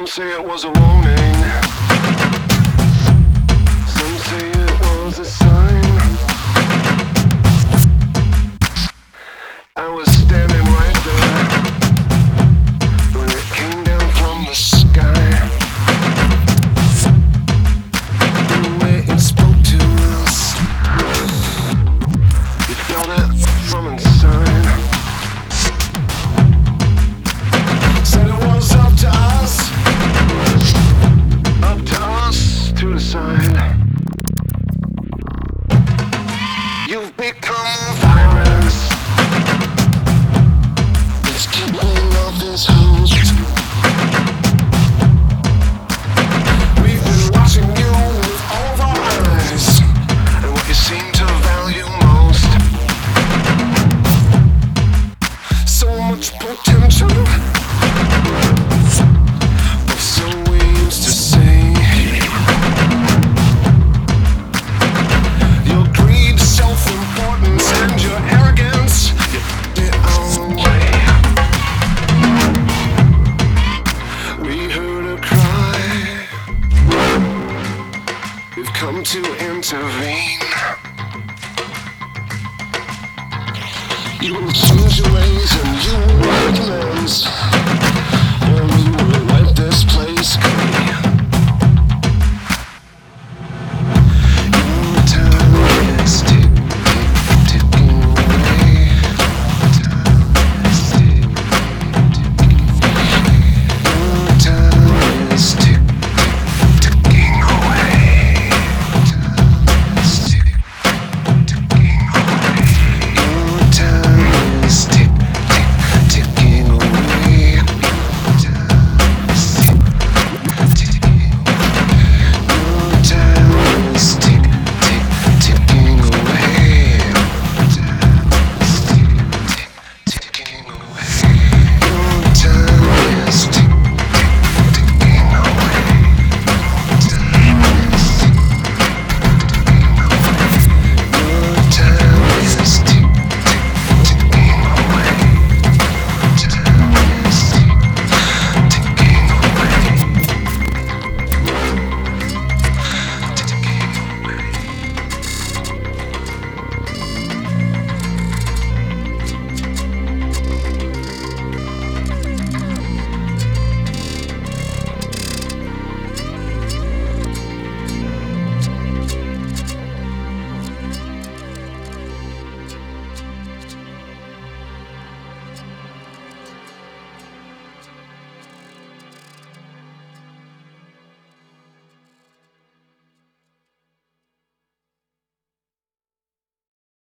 Some say it was a warning. Some say it was a sign. I was standing right there when it came down from the sky. The way it spoke to us, you felt it from inside. Said it was up to us to decide. You've become a virus. It's keeping off his host. We've been watching you with all of our eyes, and what you seem to value most. So much potential. We've come to intervene. You will change your ways and you will make amends.